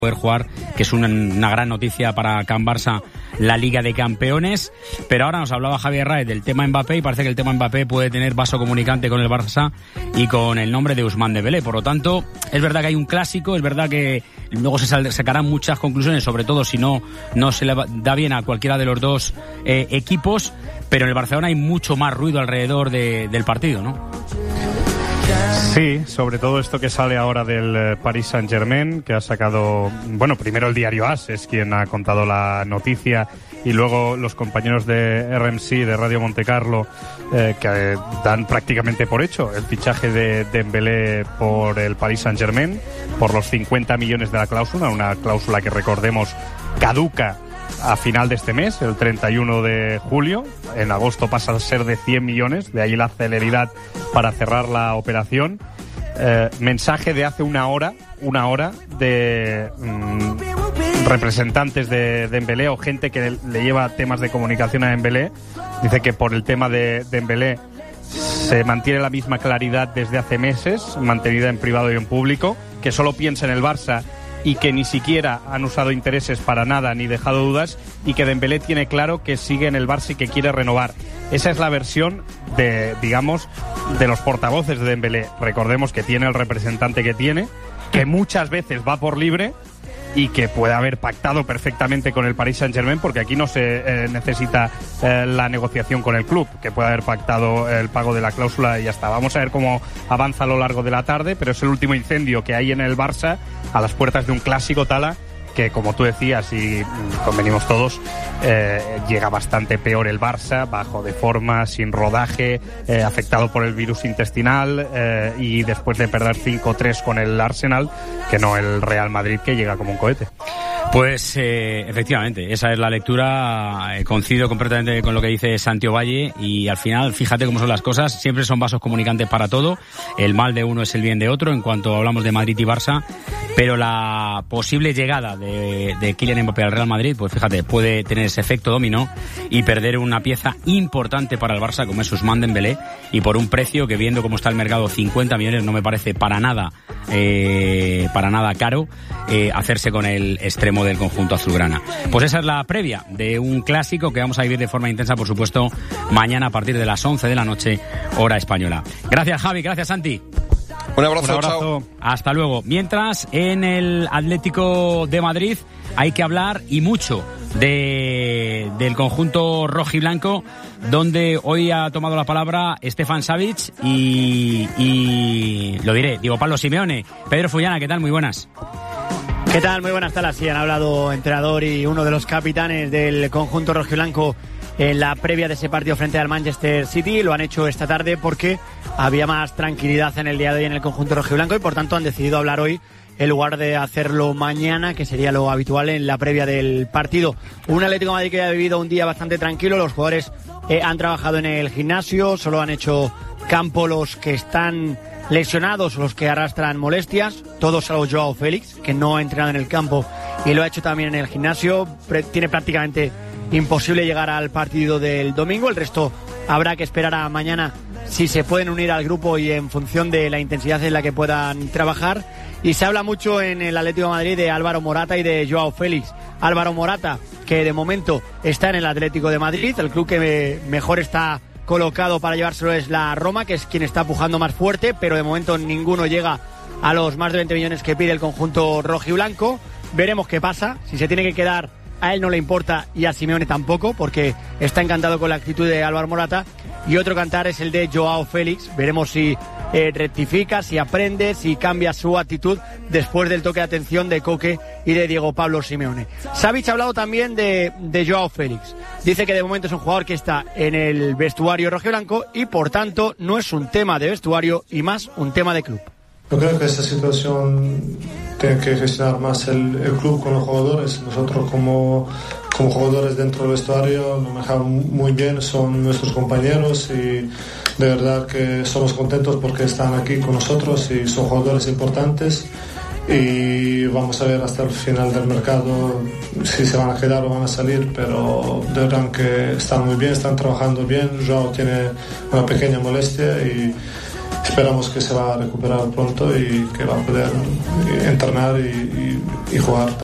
poder jugar, que es una gran noticia para Can Barça, la Liga de Campeones. Pero ahora nos hablaba Javier Raez del tema Mbappé y parece que el tema Mbappé puede tener vaso comunicante con el Barça y con el nombre de Ousmane Dembélé. Por lo tanto, es verdad que hay un clásico, es verdad que luego se sacarán muchas conclusiones, sobre todo si no se le da bien a cualquiera de los dos equipos, pero en el Barcelona hay mucho más ruido alrededor del partido, ¿no? Sí, sobre todo esto que sale ahora del Paris Saint-Germain, que ha sacado, bueno, primero el diario AS es quien ha contado la noticia, y luego los compañeros de RMC, de Radio Montecarlo, que dan prácticamente por hecho el fichaje de Dembélé por el Paris Saint-Germain, por los 50 millones de la cláusula, una cláusula que, recordemos, caduca a final de este mes, el 31 de julio. En agosto pasa a ser de 100 millones, de ahí la celeridad para cerrar la operación. Mensaje de hace una hora de representantes de Dembélé o gente que le lleva temas de comunicación a Dembélé. Dice que por el tema de Dembélé se mantiene la misma claridad desde hace meses, mantenida en privado y en público, que solo piensa en el Barça y que ni siquiera han usado intereses para nada ni dejado dudas, y que Dembélé tiene claro que sigue en el Barça y que quiere renovar. Esa es la versión de los portavoces de Dembélé. Recordemos que tiene el representante que tiene, que muchas veces va por libre y que puede haber pactado perfectamente con el Paris Saint-Germain, porque aquí no se necesita la negociación con el club, que puede haber pactado el pago de la cláusula y ya está. Vamos a ver cómo avanza a lo largo de la tarde, pero es el último incendio que hay en el Barça a las puertas de un clásico tala que, como tú decías y convenimos todos, llega bastante peor el Barça, bajo de forma, sin rodaje, afectado por el virus intestinal, y después de perder 5-3 con el Arsenal, que no el Real Madrid, que llega como un cohete. Pues efectivamente, esa es la lectura. Coincido completamente con lo que dice Santiago Valle, y al final, fíjate cómo son las cosas, siempre son vasos comunicantes para todo. El mal de uno es el bien de otro en cuanto hablamos de Madrid y Barça, pero la posible llegada de Kylian Mbappé al Real Madrid, pues fíjate, puede tener ese efecto dominó y perder una pieza importante para el Barça como es Ousmane Dembélé, y por un precio que, viendo cómo está el mercado, 50 millones, no me parece para nada caro hacerse con el extremo del conjunto azulgrana. Pues esa es la previa de un clásico que vamos a vivir de forma intensa, por supuesto, mañana a partir de las 11 de la noche, hora española. Gracias, Javi, gracias, Santi. Un abrazo. Chao. Hasta luego. Mientras, en el Atlético de Madrid hay que hablar, y mucho, del conjunto rojiblanco, donde hoy ha tomado la palabra Stefan Savic y lo diré, Diego Pablo Simeone. Pedro Fullana, ¿qué tal? Muy buenas. ¿Qué tal? Muy buenas tardes. Sí, han hablado entrenador y uno de los capitanes del conjunto rojiblanco en la previa de ese partido frente al Manchester City. Lo han hecho esta tarde porque había más tranquilidad en el día de hoy en el conjunto rojiblanco, y por tanto han decidido hablar hoy en lugar de hacerlo mañana, que sería lo habitual en la previa del partido. Un Atlético de Madrid que ha vivido un día bastante tranquilo. Los jugadores han trabajado en el gimnasio, solo han hecho campo los que están lesionados, los que arrastran molestias, todos salvo Joao Félix, que no ha entrenado en el campo y lo ha hecho también en el gimnasio. Tiene prácticamente imposible llegar al partido del domingo. El resto habrá que esperar a mañana si se pueden unir al grupo y en función de la intensidad en la que puedan trabajar. Y se habla mucho en el Atlético de Madrid de Álvaro Morata y de Joao Félix. Álvaro Morata, que de momento está en el Atlético de Madrid, el club que mejor está colocado para llevárselo es la Roma, que es quien está pujando más fuerte, pero de momento ninguno llega a los más de 20 millones que pide el conjunto rojiblanco. Veremos qué pasa. Si se tiene que quedar, a él no le importa, y a Simeone tampoco, porque está encantado con la actitud de Álvaro Morata. Y otro cantar es el de Joao Félix. Veremos si rectifica, si aprende, si cambia su actitud después del toque de atención de Coque y de Diego Pablo Simeone. Savic ha hablado también de Joao Félix. Dice que de momento es un jugador que está en el vestuario rojiblanco y por tanto no es un tema de vestuario y más un tema de club. Yo creo que esta situación tiene que gestionar más el club con los jugadores. Nosotros como jugadores dentro del vestuario nos manejamos muy bien, son nuestros compañeros y de verdad que somos contentos porque están aquí con nosotros y son jugadores importantes, y vamos a ver hasta el final del mercado si se van a quedar o van a salir, pero de verdad que están muy bien, están trabajando bien. Joao tiene una pequeña molestia y esperamos que se va a recuperar pronto y que va a poder entrenar y jugar.